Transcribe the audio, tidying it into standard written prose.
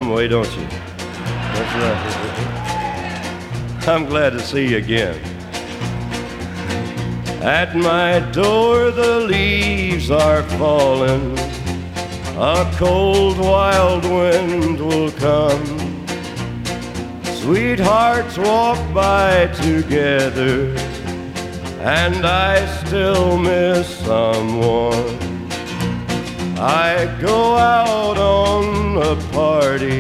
some way, don't you? That's right. I'm glad to see you again. At my door the leaves are falling, a cold wild wind will come. Sweethearts walk by together, and I still miss someone. I go out on a party